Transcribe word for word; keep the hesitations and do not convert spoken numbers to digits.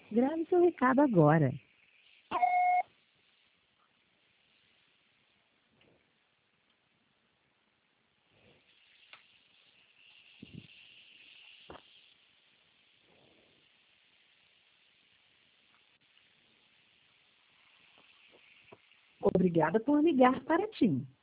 Grave seu recado agora. Obrigada por ligar para TIM.